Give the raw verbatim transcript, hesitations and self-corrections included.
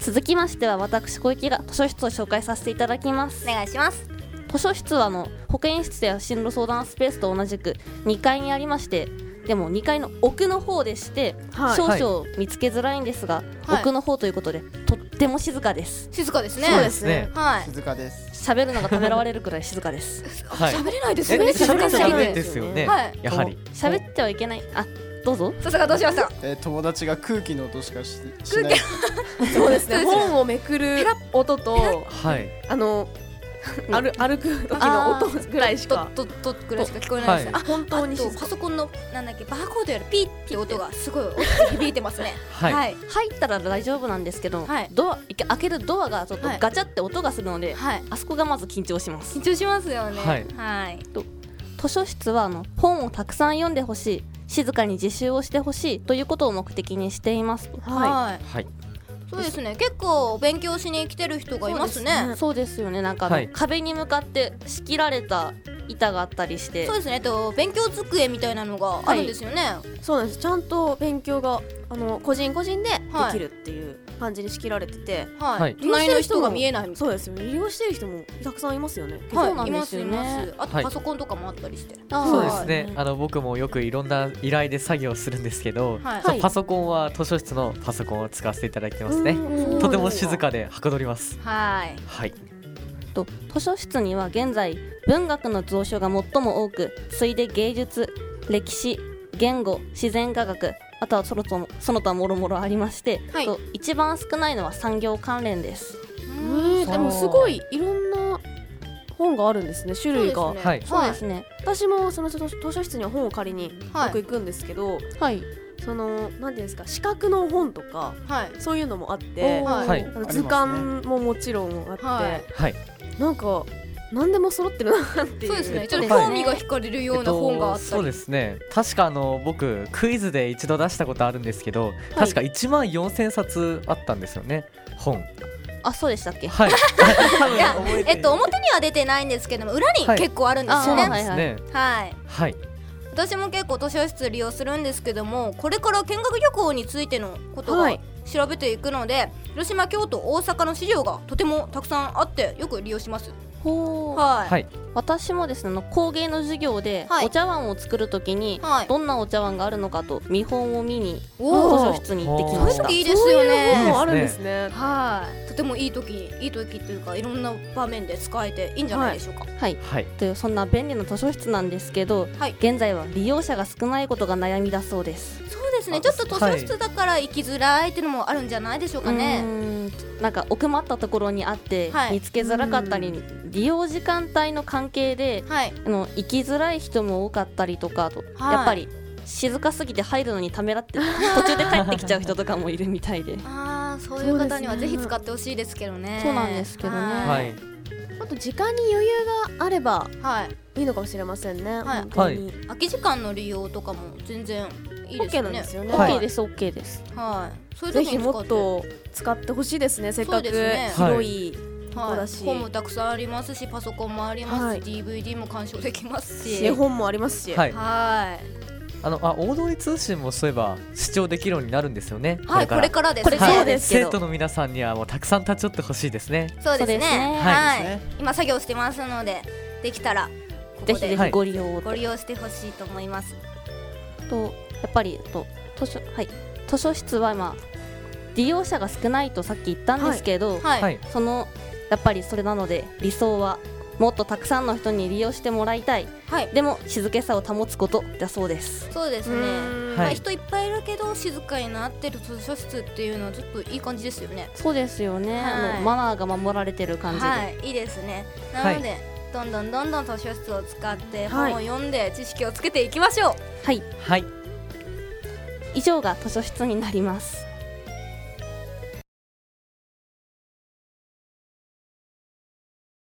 続きましては私小池が図書室を紹介させていただきます。 お願いします。 図書室はあの保健室や進路相談スペースと同じくにかいにありまして、でもにかいの奥の方でして、はい、少々見つけづらいんですが、はい、奥の方ということでとっても静かです。 静かですね。 そうですね、 はい、 静かです。 喋るのがためらわれるくらい静かです。 はい、喋れないですよね。 喋っちゃダメでですよね、はい、やはり喋ってはいけない。あ、どうぞ。 さすがどうしました。 えー、友達が空気の音しか し, しないそうですね、本をめくる音と、 はい、 あの歩, 歩く時の音ぐらいしかとっとっとぐらいしか聞こえないですね、はい、あ、 本当に静か。 パソコンのなんだっけバーコードやるピッって音がすごい響いてますねはい、はい、 入ったら大丈夫なんですけど、はい、ドア開けるドアがちょっとガチャって音がするので、はい、あそこがまず緊張します。 緊張しますよね。 はい、 はい、 と図書室はあの本をたくさん読んでほしい、静かに自習をしてほしいということを目的にしています。 はい、 はい、 そうですね、結構勉強しに来てる人がいますね。 そうですよね、なんかあの、はい、壁に向かって仕切られた板があったりして、 そうですね、と勉強机みたいなのがあるんですよね。はい、 そうなんです、ちゃんと勉強があの個人個人でできるっていう感じに仕切られてて、 はい、隣の人が見えないみたいな。 そうですよね、利用してる人もたくさんいますよね。 はい、 そうなんですよね。 いますいます。あとパソコンとかもあったりして、 はい、そうですね、あの僕もよくいろんな依頼で作業するんですけど、はい、そうパソコンは図書室のパソコンを使わせていただいてますね。とても静かではかどります。 はい、 はい、 と図書室には現在文学の蔵書が最も多く、次いで芸術、歴史、言語、自然科学、あとはそのとその他もろもろありまして、はい、と一番少ないのは産業関連です。 うん、でもすごいいろんな本があるんですね、種類が。 はい、そうですね。 私もその図書室には本を借りによく行くんですけど、 はい、 そのなんていうんですか、資格の本とか、はい、そういうのもあって、 はい、 図鑑ももちろんあって、 はいはい、 なんか何でも揃ってるなっていう。 そうですね、ちょっと興味が惹かれるような本があったり、えっと、 そうですね、確かあの僕クイズで一度出したことあるんですけど、はい、確かいちまんよんせんさつあったんですよね、本。 あ、そうでしたっけ。 はいいや、えっと、表には出てないんですけども裏に結構あるんですよね。 そうなんですね。 はい、 はい、 私も結構図書室利用するんですけども、これから見学旅行についてのことが調べていくので、はい、広島、京都、大阪の資料がとてもたくさんあってよく利用します。 ほー、 はい、はい、 私もですね、工芸の授業でお茶碗を作るときに、はい、どんなお茶碗があるのかと見本を見に図書室に行ってきました。 そういう時いいですよね。 そういうのあるんですね。 はい、とてもいい時いい時というか、いろんな場面で使えていいんじゃないでしょうか。 はい、はい、というそんな便利な図書室なんですけど、はい、現在は利用者が少ないことが悩みだそうです。 そうですね、ちょっと図書室だから行きづらいっていうのもあるんじゃないでしょうかね。 うーん、なんか奥まったところにあって見つけづらかったり、利用時間帯の関係で、はい、あの行きづらい人も多かったりとかと、はい、やっぱり静かすぎて入るのにためらって途中で帰ってきちゃう人とかもいるみたいであー、そういう方にはぜひ使ってほしいですけどね。 そうなんですけどね。 はい、 あと時間に余裕があればいいのかもしれませんね。 はい、 本当に空き時間の利用とかも全然いいですよね。 OK なんですよね。 OK です、 OK です。 はい、そういうぜひもっと使ってほしいですね。せっかく広いとこだし、 はい、本もたくさんありますし、パソコンもありますし、はい、ディーブイディー も鑑賞できますし、 絵本もありますし、 はい、 はい、 あのあ大通り通信もそういえば視聴できるようになるんですよね。 はい、これからですね。 そうですけど、 生徒の皆さんにはもうたくさん立ち寄ってほしいですね。 そうですね、 はい、 はい、今作業してますので、できたらここでぜひぜひご利用をご利用してほしいと思います。 とやっぱりと図書、はい、図書室は今利用者が少ないとさっき言ったんですけど、 はいはい、 そのやっぱりそれなので理想はもっとたくさんの人に利用してもらいたい、はい、でも静けさを保つことだそうです。 そうですね、 はい、 まあ、人いっぱいいるけど静かになってる図書室っていうのはちょっといい感じですよね。 そうですよね、 はい、 あのマナーが守られてる感じで、 はい、いいですね。なので、はい、どんどんどんどん図書室を使って本を読んで知識をつけていきましょう。 はい、 はい、 以上が図書室になります。